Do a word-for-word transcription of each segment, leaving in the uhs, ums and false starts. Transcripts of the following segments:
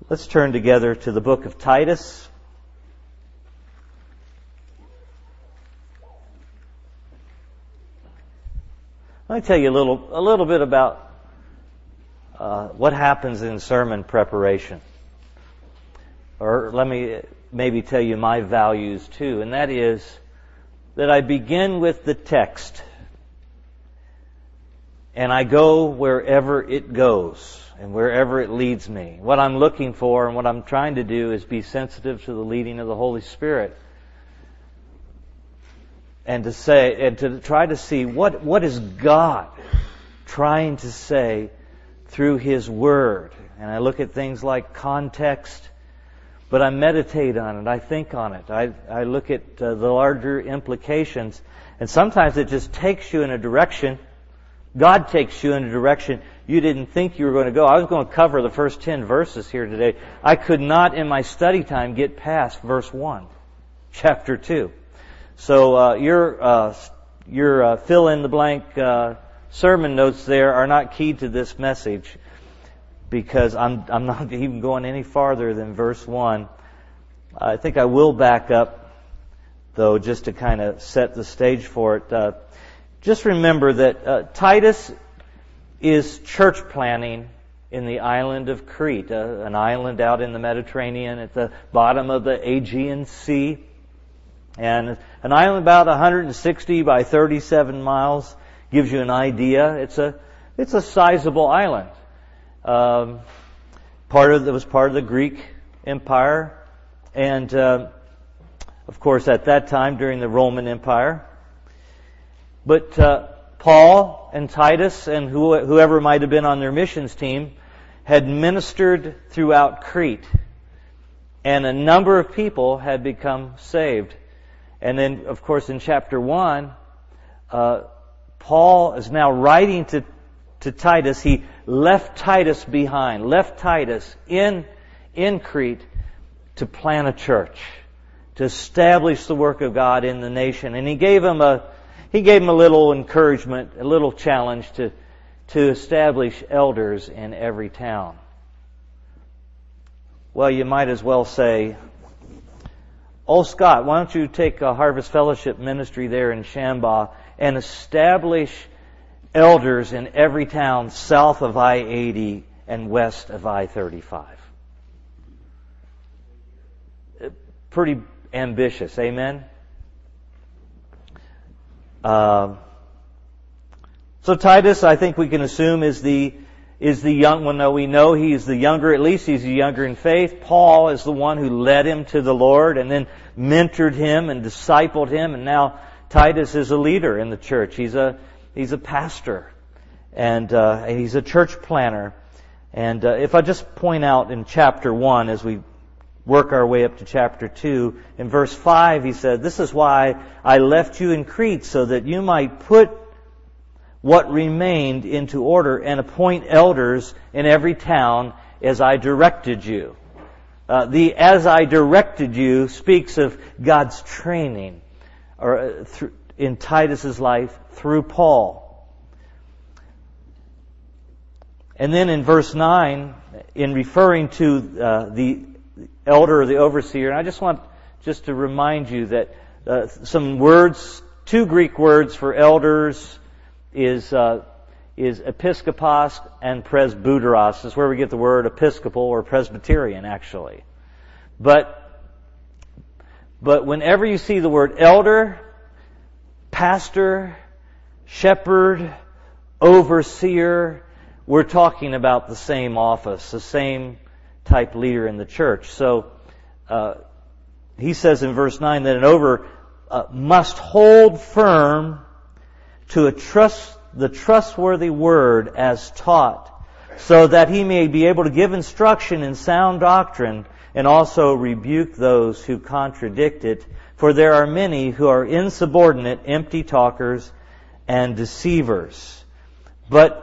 Let's turn together to the book of Titus. Let me tell you a little, a little bit about uh, what happens in sermon preparation. Or let me maybe tell you my values too, and that is that I begin with the text and I go wherever it goes and wherever it leads me. What I'm looking for and what I'm trying to do is be sensitive to the leading of the Holy Spirit. And to say, and to try to see what, what is God trying to say through His Word. And I look at things like context, but I meditate on it, I think on it, I, I look at uh, the larger implications. And sometimes it just takes you in a direction. God takes you in a direction you didn't think you were going to go. I was going to cover the first ten verses here today. I could not in my study time get past verse one, chapter two. So uh, your uh, your uh, fill-in-the-blank uh, sermon notes there are not key to this message, because I'm I'm not even going any farther than verse one. I think I will back up, though, just to kind of set the stage for it. Uh, just remember that uh, Titus is church planting in the island of Crete, uh, an island out in the Mediterranean at the bottom of the Aegean Sea. And an island about one hundred sixty by thirty-seven miles gives you an idea. It's a it's a sizable island. Um, part of it was part of the Greek Empire, and uh, of course at that time during the Roman Empire. But uh, Paul and Titus and who, whoever might have been on their missions team had ministered throughout Crete, and a number of people had become saved. And then, of course, in chapter one, uh, Paul is now writing to, to Titus. He left Titus behind, left Titus in, in Crete to plant a church, to establish the work of God in the nation. And he gave him a, he gave him a little encouragement, a little challenge to, to establish elders in every town. Well, you might as well say, "Oh, Scott, why don't you take a Harvest Fellowship ministry there in Shambach and establish elders in every town south of I eighty and west of I thirty-five. Pretty ambitious, amen? Uh, so Titus, I think we can assume, is the is the young one. Well, no, we know he's the younger, at least he's the younger in faith. Paul is the one who led him to the Lord and then mentored him and discipled him, and now Titus is a leader in the church. He's a he's a pastor, and uh, he's a church planner. And uh, if I just point out in chapter one, as we work our way up to chapter two, in verse five, he said, "This is why I left you in Crete, so that you might put what remained into order and appoint elders in every town as I directed you." Uh, the "as I directed you" speaks of God's training or uh, th- in Titus's life through Paul. And then in verse nine, in referring to uh, the elder or the overseer, and I just want just to remind you that uh, some words, two Greek words for elders, is uh, is episkopos and presbyteros. Is where we get the word episcopal or Presbyterian, actually. But but whenever you see the word elder, pastor, shepherd, overseer, we're talking about the same office, the same type leader in the church. So uh, he says in verse nine that an over uh, must hold firm to a trust, the trustworthy word as taught, so that he may be able to give instruction in sound doctrine and also rebuke those who contradict it. For there are many who are insubordinate, empty talkers, and deceivers. But,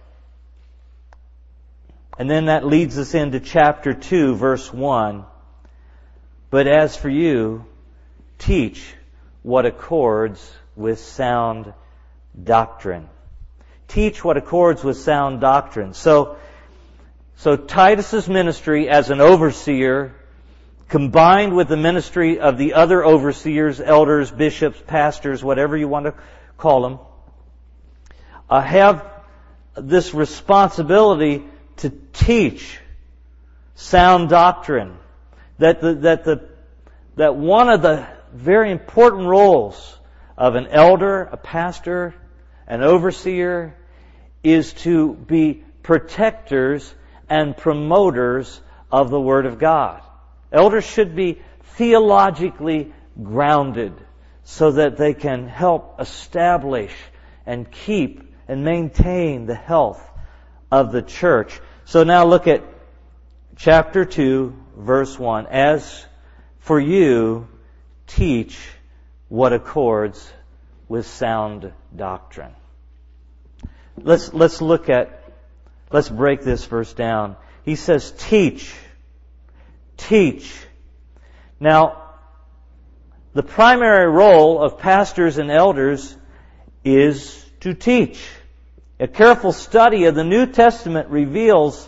and then that leads us into chapter two, verse one. "But as for you, teach what accords with sound doctrine." Teach what accords with sound doctrine. So, So Titus's ministry as an overseer, combined with the ministry of the other overseers, elders, bishops, pastors, whatever you want to call them, uh, have this responsibility to teach sound doctrine. That the, that the, that one of the very important roles of an elder, a pastor, an overseer is to be protectors and promoters of the Word of God. Elders should be theologically grounded so that they can help establish and keep and maintain the health of the church. So now look at chapter two, verse one. As for you, teach what accords with sound doctrine. Let's, let's look at, let's break this verse down. He says, teach. Teach. Now, the primary role of pastors and elders is to teach. A careful study of the New Testament reveals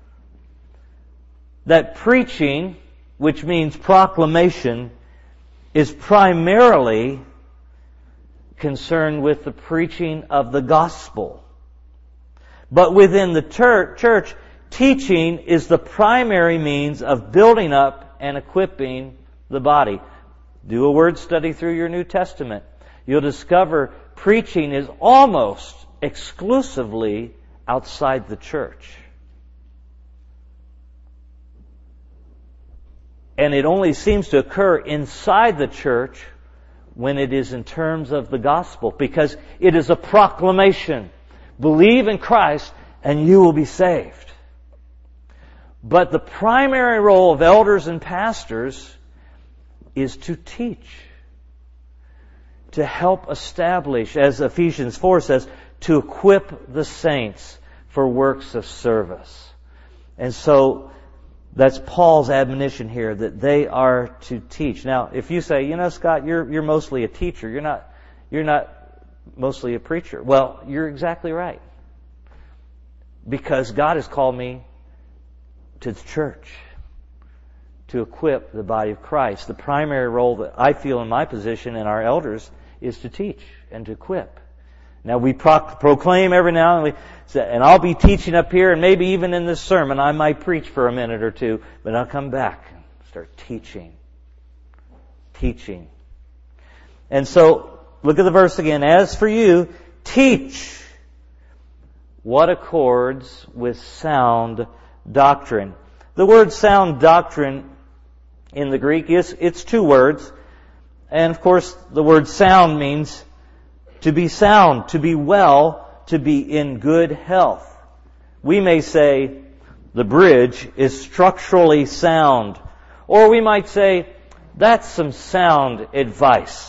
that preaching, which means proclamation, is primarily concerned with the preaching of the gospel. But within the ter- church, teaching is the primary means of building up and equipping the body. Do a word study through your New Testament. You'll discover preaching is almost exclusively outside the church. And it only seems to occur inside the church when it is in terms of the gospel, because it is a proclamation. Believe in Christ and you will be saved. But the primary role of elders and pastors is to teach, to help establish, as Ephesians four says, to equip the saints for works of service. And so that's Paul's admonition here, that they are to teach. Now, if you say, you know, Scott, you're you're mostly a teacher, you're not you're not mostly a preacher. Well, you're exactly right. Because God has called me to the church to equip the body of Christ. The primary role that I feel in my position and our elders is to teach and to equip. Now we pro- proclaim every now and we say, and I'll be teaching up here, and maybe even in this sermon I might preach for a minute or two, but I'll come back and start teaching. Teaching. And so, look at the verse again. As for you, teach what accords with sound doctrine. The word sound doctrine in the Greek is, it's two words. And of course, the word sound means to be sound, to be well, to be in good health. We may say the bridge is structurally sound. Or we might say that's some sound advice.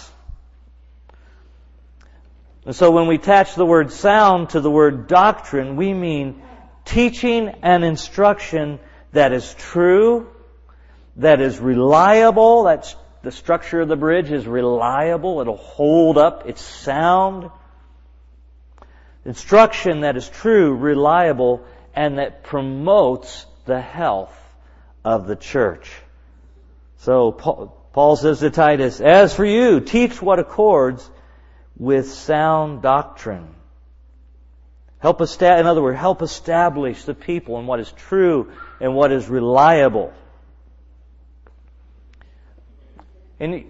And so when we attach the word sound to the word doctrine, we mean teaching and instruction that is true, that is reliable. That's the structure of the bridge is reliable. It'll hold up. It's sound. Instruction that is true, reliable, and that promotes the health of the church. So Paul says to Titus, as for you, teach what accords with sound doctrine. Help esta- in other words, help establish the people in what is true and what is reliable. And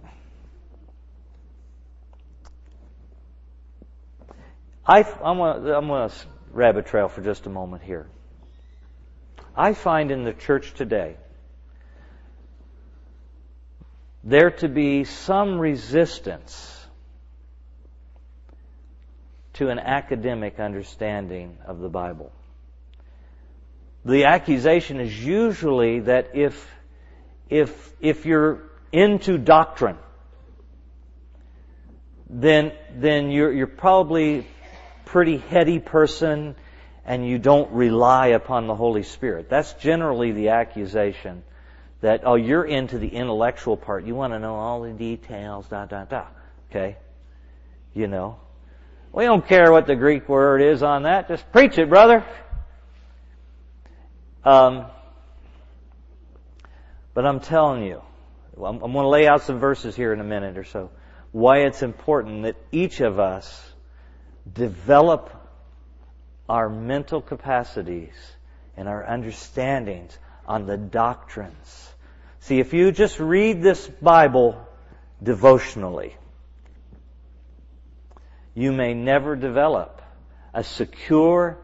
I, I'm going I'm to rabbit trail for just a moment here. I find in the church today there to be some resistance to an academic understanding of the Bible. The accusation is usually that if if if you're into doctrine, then then you're you're probably a pretty heady person and you don't rely upon the Holy Spirit. That's generally the accusation, that oh, you're into the intellectual part. You want to know all the details, da da da. Okay? You know. We don't care what the Greek word is on that. Just preach it, brother. Um, but I'm telling you, I'm, I'm going to lay out some verses here in a minute or so, why it's important that each of us develop our mental capacities and our understandings on the doctrines. See, if you just read this Bible devotionally, you may never develop a secure,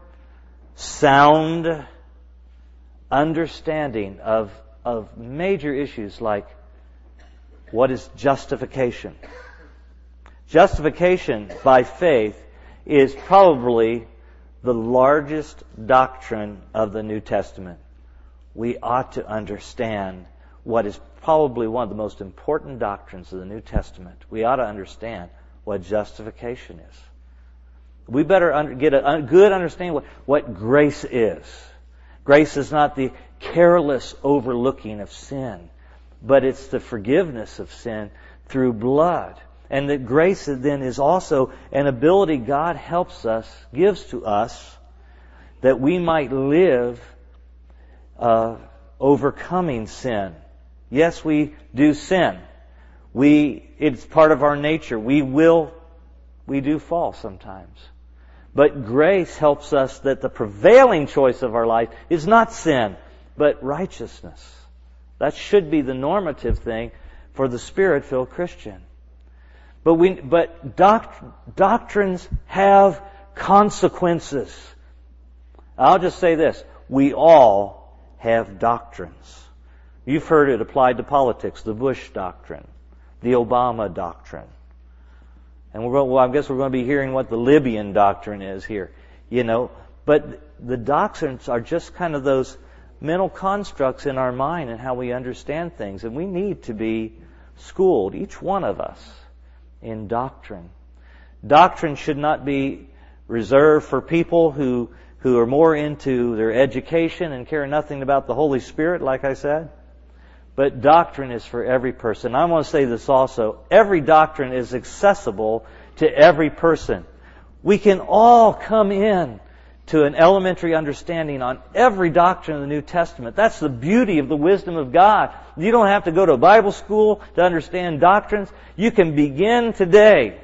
sound understanding of, of major issues like what is justification. Justification by faith is probably the largest doctrine of the New Testament. We ought to understand what is probably one of the most important doctrines of the New Testament. We ought to understand what justification is. We better under, get a good understanding what, what grace is. Grace is not the careless overlooking of sin, but it's the forgiveness of sin through blood. And that grace then is also an ability God helps us, gives to us, that we might live uh, overcoming sin. Yes, we do sin. We it's part of our nature. We will, we do fall sometimes. But grace helps us that the prevailing choice of our life is not sin, but righteousness. That should be the normative thing for the Spirit-filled Christian. But we, but doct, doctrines have consequences. I'll just say this. We all have doctrines. You've heard it applied to politics, the Bush doctrine, the Obama doctrine. And we're going, well, I guess we're going to be hearing what the Libyan doctrine is here. You know, but the doctrines are just kind of those mental constructs in our mind and how we understand things. And we need to be schooled, each one of us, in doctrine. Doctrine should not be reserved for people who who are more into their education and care nothing about the Holy Spirit, like I said. But doctrine is for every person. I want to say this also. Every doctrine is accessible to every person. We can all come in to an elementary understanding on every doctrine of the New Testament. That's the beauty of the wisdom of God. You don't have to go to a Bible school to understand doctrines. You can begin today.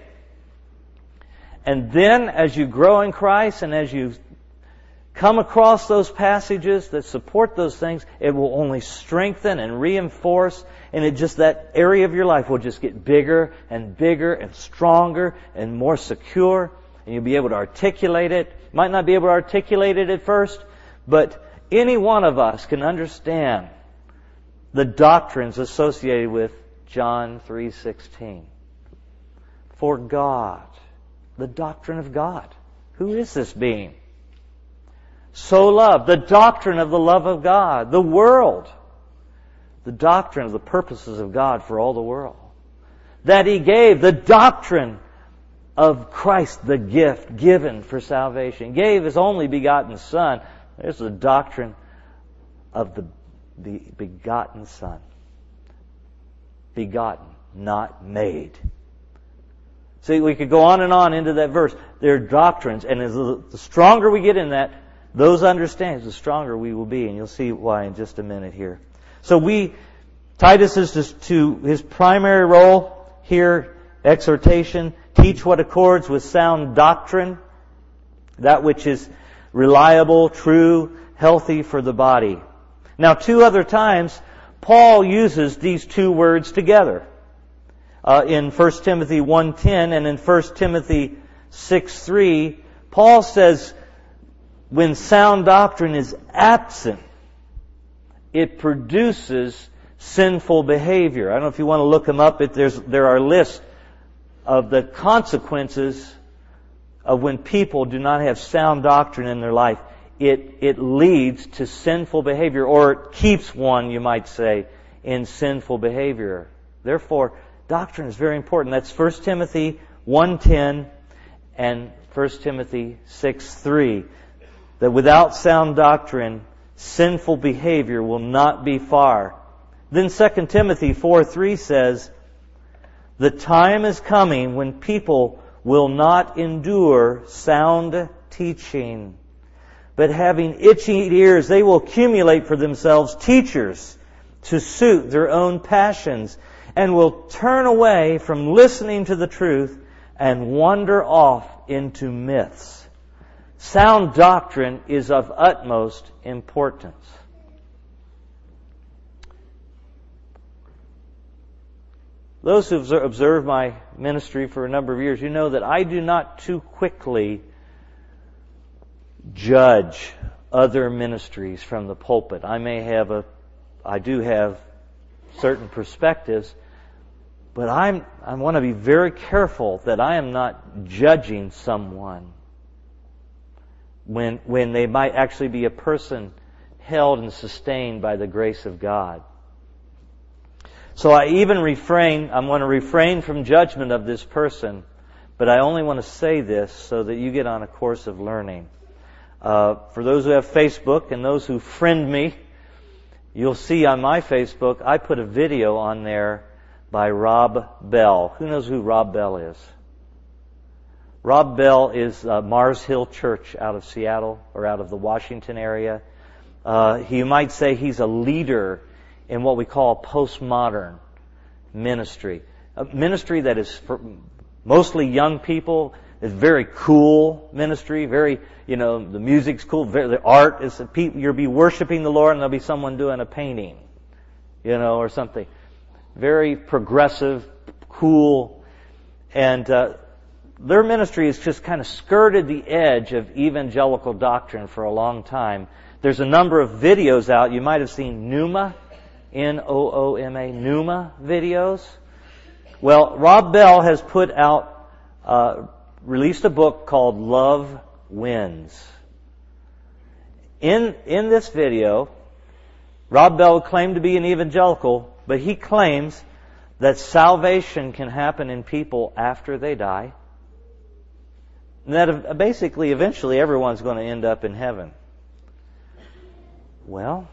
And then as you grow in Christ and as you come across those passages that support those things, it will only strengthen and reinforce, and it just, that area of your life will just get bigger and bigger and stronger and more secure, and you'll be able to articulate it. Might not be able to articulate it at first, but any one of us can understand the doctrines associated with John three sixteen. For God, the doctrine of God. Who is this being? So loved, the doctrine of the love of God, the world, the doctrine of the purposes of God for all the world. That He gave, the doctrine of Christ, the gift given for salvation. Gave His only begotten Son. There's the doctrine of the, the begotten Son. Begotten, not made. See, we could go on and on into that verse. There are doctrines, and as the stronger we get in that, those understandings, the stronger we will be, and you'll see why in just a minute here. So we, Titus is just to his primary role here, exhortation, teach what accords with sound doctrine, that which is reliable, true, healthy for the body. Now, two other times, Paul uses these two words together. Uh, in First Timothy one ten and in First Timothy six three, Paul says, when sound doctrine is absent, it produces sinful behavior. I don't know if you want to look them up. It, there's, there are lists of the consequences of when people do not have sound doctrine in their life. It, it leads to sinful behavior, or it keeps one, you might say, in sinful behavior. Therefore, doctrine is very important. That's First Timothy one ten and First Timothy six three. That without sound doctrine, sinful behavior will not be far. Then Second Timothy four three says, the time is coming when people will not endure sound teaching, But having itching ears, they will accumulate for themselves teachers to suit their own passions, and will turn away from listening to the truth and wander off into myths. Sound doctrine is of utmost importance. Those who've observed my ministry for a number of years, you know that I do not too quickly judge other ministries from the pulpit. I may have a, I do have certain perspectives, but I'm, I want to be very careful that I am not judging someone when, when they might actually be a person held and sustained by the grace of God. So I even refrain, I'm going to refrain from judgment of this person, but I only want to say this so that you get on a course of learning. Uh, for those who have Facebook and those who friend me, you'll see on my Facebook, I put a video on there by Rob Bell. Who knows who Rob Bell is? Rob Bell is uh, Mars Hill Church out of Seattle, or out of the Washington area. Uh, he, you might say he's a leader in what we call postmodern ministry. A ministry that is for mostly young people. It's very cool ministry. Very, you know, the music's cool. Very, the art is, you'll be worshiping the Lord and there'll be someone doing a painting, you know, or something. Very progressive, cool. And uh, their ministry has just kind of skirted the edge of evangelical doctrine for a long time. There's a number of videos out. You might have seen Pneuma. N O O M A, Pneuma videos. Well, Rob Bell has put out, uh, released a book called Love Wins. In, in this video, Rob Bell claimed to be an evangelical, but he claims that salvation can happen in people after they die. And that basically, eventually, everyone's going to end up in heaven. Well,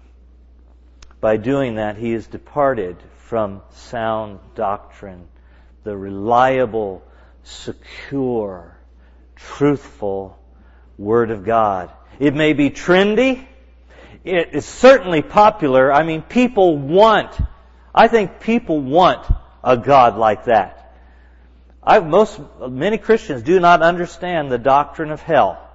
by doing that, he has departed from sound doctrine, the reliable, secure, truthful Word of God. It may be trendy. It is certainly popular. I mean, people want, I think people want a God like that. I, most, many Christians do not understand the doctrine of hell.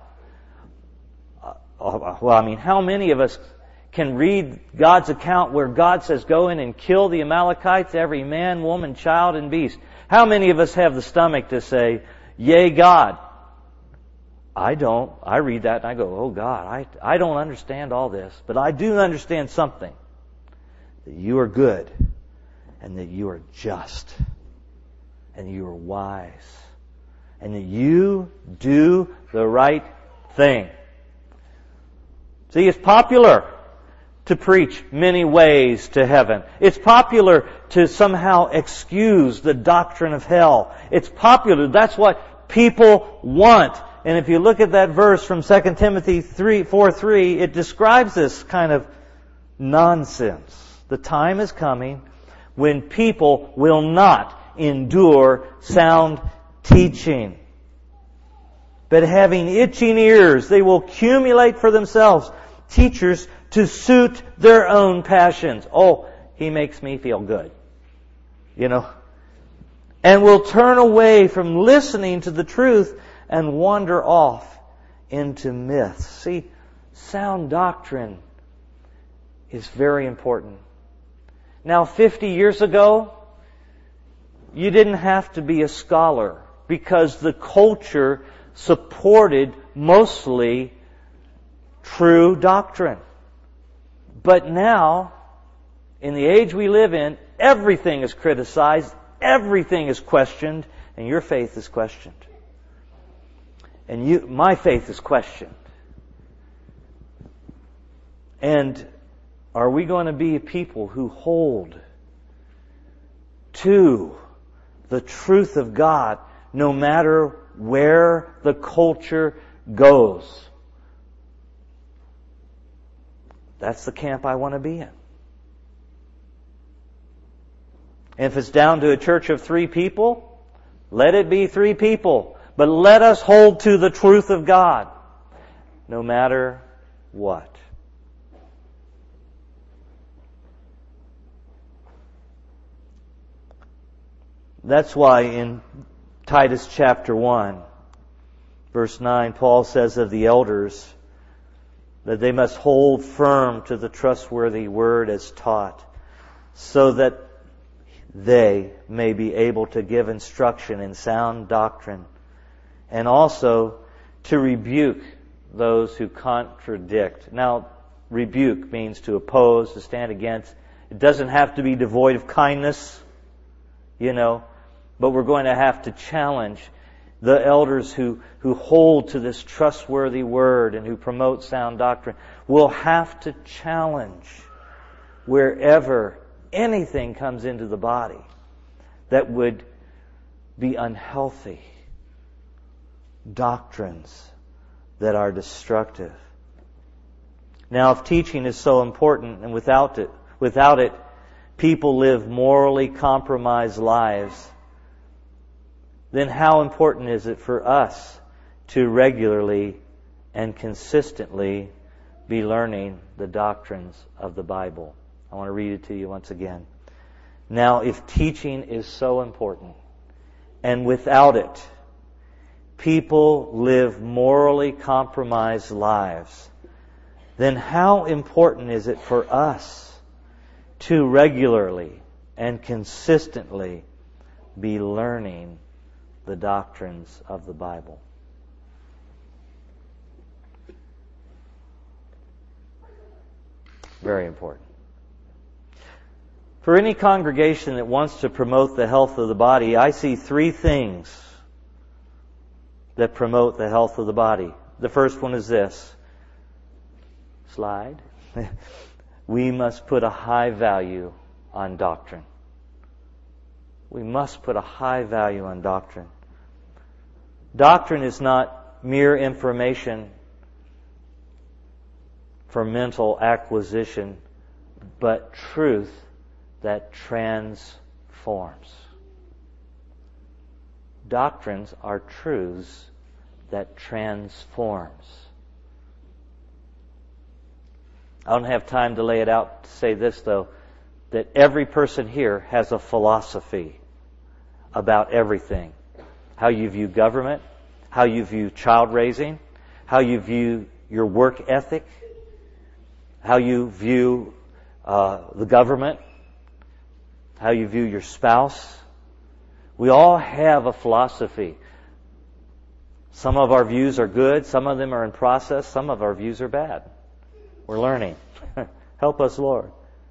Uh, well, I mean, how many of us can read God's account where God says, go in and kill the Amalekites, every man, woman, child, and beast? How many of us have the stomach to say, yea, God? I don't. I read that and I go, oh God, I, I don't understand all this, but I do understand something. That you are good, and that you are just, and you are wise, and that you do the right thing. See, it's popular to preach many ways to heaven. It's popular to somehow excuse the doctrine of hell. It's popular. That's what people want. And if you look at that verse from Second Timothy three, four three, it describes this kind of nonsense. The time is coming when people will not endure sound teaching, but having itching ears, they will accumulate for themselves teachers to suit their own passions. Oh, he makes me feel good. You know. And will turn away from listening to the truth and wander off into myths. See, sound doctrine is very important. Now, fifty years ago, you didn't have to be a scholar because the culture supported mostly true doctrine. But now, in the age we live in, everything is criticized, everything is questioned, and your faith is questioned. And you, my faith is questioned. And are we going to be a people who hold to the truth of God no matter where the culture goes? That's the camp I want to be in. And if it's down to a church of three people, let it be three people. But let us hold to the truth of God. no matter what. That's why in Titus chapter one, verse nine, Paul says of the elders that they must hold firm to the trustworthy word as taught, so that they may be able to give instruction in sound doctrine, and also to rebuke those who contradict. Now, rebuke means to oppose, to stand against. It doesn't have to be devoid of kindness, you know, but we're going to have to challenge the elders who, who hold to this trustworthy word and who promote sound doctrine. We'll have to challenge wherever anything comes into the body that would be unhealthy, doctrines that are destructive. Now, if teaching is so important, and without it, without it, people live morally compromised lives, then how important is it for us to regularly and consistently be learning the doctrines of the Bible? I want to read it to you once again. Now, if teaching is so important, and without it, people live morally compromised lives, then how important is it for us to regularly and consistently be learning the doctrines of the Bible? Very important. For any congregation that wants to promote the health of the body, I see three things that promote the health of the body. The first one is this. Slide. We must put a high value on doctrine. We must put a high value on doctrine. Doctrine is not mere information for mental acquisition, but truth that transforms. Doctrines are truths that transforms. I don't have time to lay it out to say this, though, that every person here has a philosophy about everything. How you view government, how you view child raising, how you view your work ethic, how you view uh, the government, how you view your spouse. We all have a philosophy. Some of our views are good, some of them are in process, some of our views are bad. We're learning. Help us, Lord.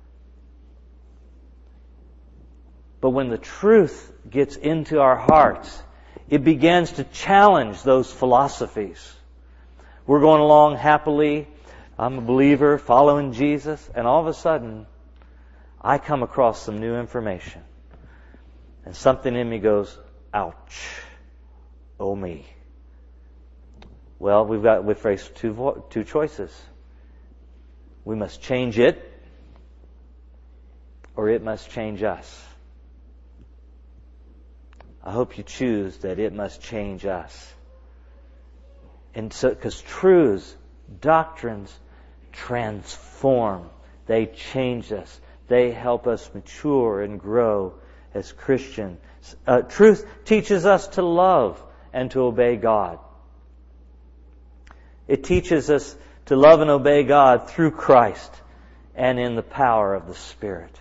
But when the truth gets into our hearts, it begins to challenge those philosophies. We're going along happily. I'm a believer, following Jesus, and all of a sudden, I come across some new information. And something in me goes, ouch, oh me. Well, we've got, we face two, vo- two choices. We must change it, or it must change us. I hope you choose that it must change us. And so, because truths, doctrines transform. They change us. They help us mature and grow as Christians. Uh, truth teaches us to love and to obey God. It teaches us to love and obey God through Christ and in the power of the Spirit.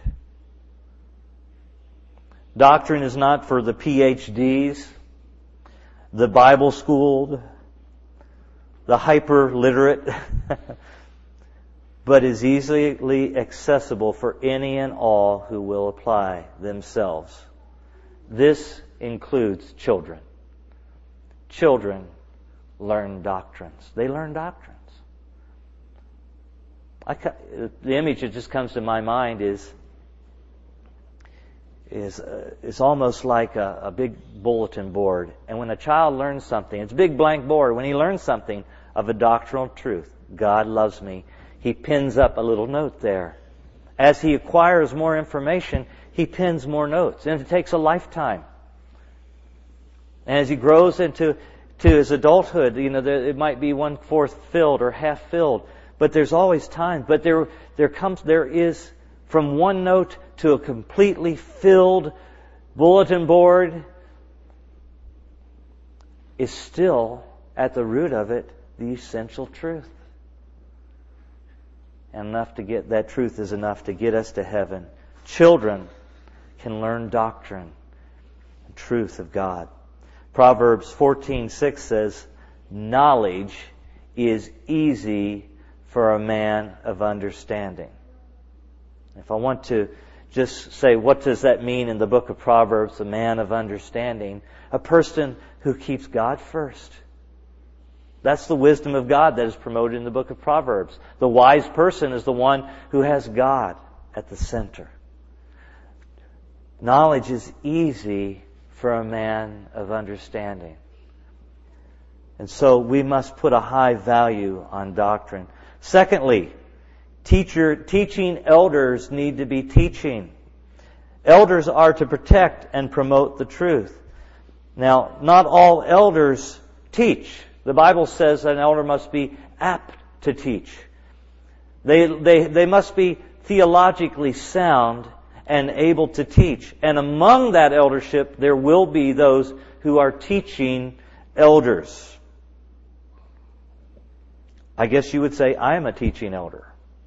Doctrine is not for the P H Ds, the Bible schooled, the hyper literate, but is easily accessible for any and all who will apply themselves. This includes children. Children learn doctrines. They learn doctrines. I, the image that just comes to my mind is is uh, is almost like a, a big bulletin board. And when a child learns something, it's a big blank board. When he learns something of a doctrinal truth, God loves me, he pins up a little note there. As he acquires more information, he pins more notes. And it takes a lifetime. And as he grows into to his adulthood. You know, there, it might be one fourth filled or half filled, but there's always time. But there, there comes, there is from one note to a completely filled bulletin board is still at the root of it the essential truth. And enough to get that truth is enough to get us to heaven. Children can learn doctrine and truth of God. Proverbs fourteen six says, knowledge is easy for a man of understanding. If I want to just say, what does that mean in the book of Proverbs, a man of understanding? A person who keeps God first. That's the wisdom of God that is promoted in the book of Proverbs. The wise person is the one who has God at the center. Knowledge is easy for a man of understanding. And so we must put a high value on doctrine. Secondly, teacher, teaching elders need to be teaching. Elders are to protect and promote the truth. Now, not all elders teach. The Bible says an elder must be apt to teach. They, they, they must be theologically sound and able to teach. And among that eldership, there will be those who are teaching elders. I guess you would say, I am a teaching elder.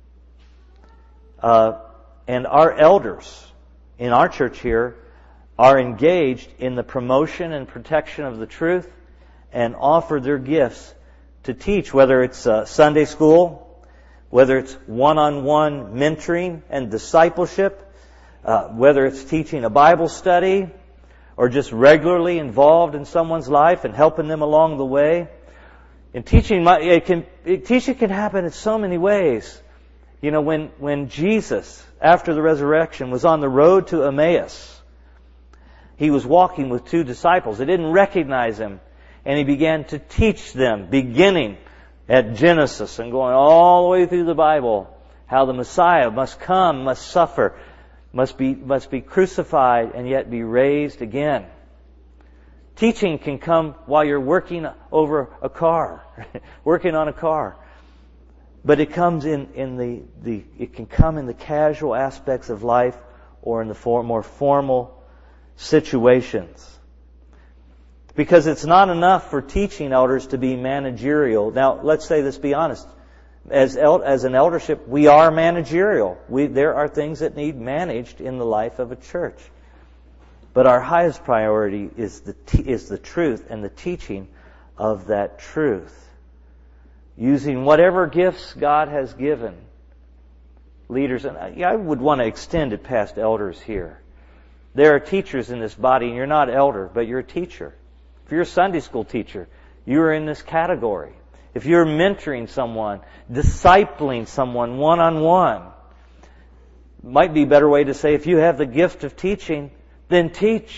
Uh, and our elders in our church here are engaged in the promotion and protection of the truth and offer their gifts to teach, whether it's uh, Sunday school, whether it's one-on-one mentoring and discipleship, uh, whether it's teaching a Bible study, or just regularly involved in someone's life and helping them along the way. And teaching, it can, it, teaching can happen in so many ways. You know, when, when Jesus, after the resurrection, was on the road to Emmaus, he was walking with two disciples. They didn't recognize him. And he began to teach them, beginning at Genesis and going all the way through the Bible, how the Messiah must come, must suffer, must be, must be crucified, and yet be raised again. Teaching can come while you're working over a car, working on a car. But it comes in, in the, the, it can come in the casual aspects of life or in the for, more formal situations. Because it's not enough for teaching elders to be managerial. Now, let's say this, be honest. As el- as an eldership, we are managerial. We, there are things that need managed in the life of a church. But our highest priority is the te- is the truth and the teaching of that truth. Using whatever gifts God has given leaders. And I, I would want to extend it past elders here. There are teachers in this body, and you're not elder, but you're a teacher. If you're a Sunday school teacher, you are in this category. If you're mentoring someone, discipling someone one-on-one, might be a better way to say, if you have the gift of teaching, then teach.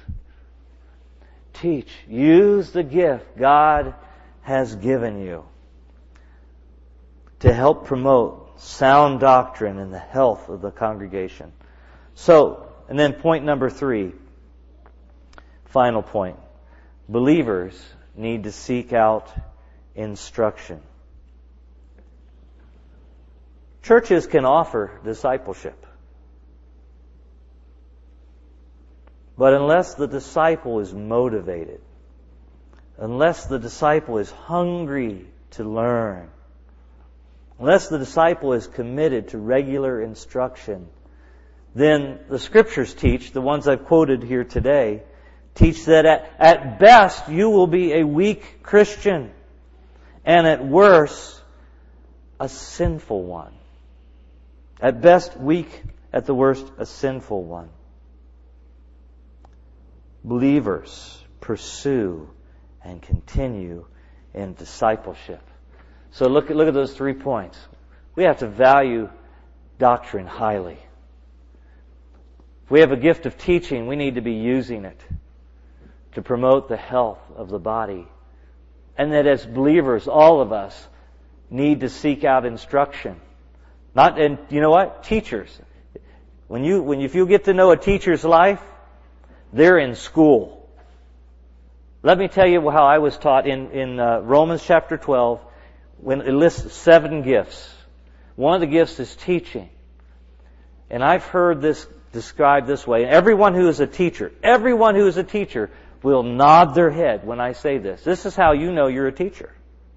Teach. Use the gift God has given you to help promote sound doctrine and the health of the congregation. So, and then point number three, final point. Believers need to seek out instruction. Churches can offer discipleship. But unless the disciple is motivated, unless the disciple is hungry to learn, unless the disciple is committed to regular instruction, then the Scriptures teach, the ones I've quoted here today, teach that at, at best you will be a weak Christian, and at worst, a sinful one. At best, weak, at the worst, a sinful one. Believers pursue and continue in discipleship. So look at, look at those three points. We have to value doctrine highly. If we have a gift of teaching, we need to be using it to promote the health of the body. And that as believers, all of us need to seek out instruction. Not, and you know what? Teachers. When you, when you, if you get to know a teacher's life, they're in school. Let me tell you how I was taught in, in uh, Romans chapter twelve, when it lists seven gifts. One of the gifts is teaching. And I've heard this described this way. Everyone who is a teacher, everyone who is a teacher will nod their head when I say this. This is how you know you're a teacher.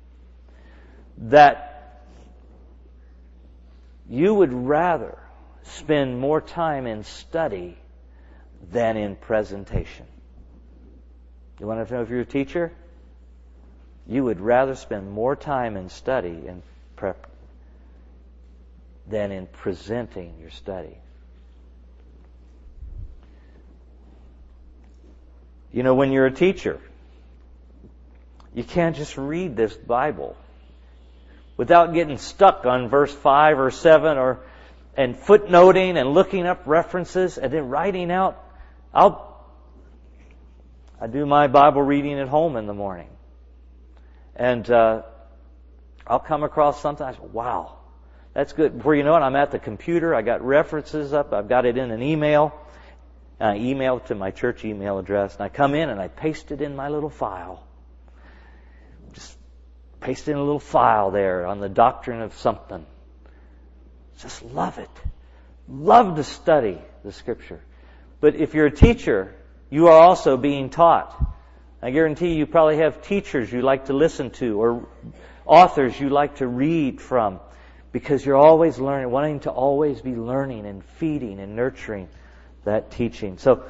That you would rather spend more time in study than in presentation. You want to know if you're a teacher? You would rather spend more time in study and prep than in presenting your study. You know, when you're a teacher, you can't just read this Bible without getting stuck on verse five or seven or and footnoting and looking up references and then writing out. I'll I do my Bible reading at home in the morning. And uh, I'll come across something. I say, wow, that's good. Before you know it, I'm at the computer. I got references up. I've got it in an email. And I email it to my church email address. And I come in and I paste it in my little file. Just paste it in a little file there on the doctrine of something. Just love it. Love to study the Scripture. But if you're a teacher, you are also being taught. I guarantee you probably have teachers you like to listen to or authors you like to read from because you're always learning, wanting to always be learning and feeding and nurturing that teaching. So,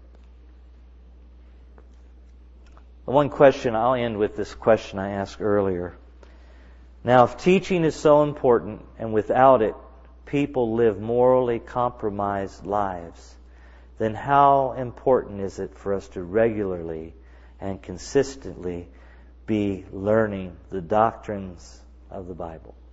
one question, I'll end with this question I asked earlier. Now, if teaching is so important and without it, people live morally compromised lives, then how important is it for us to regularly and consistently be learning the doctrines of the Bible?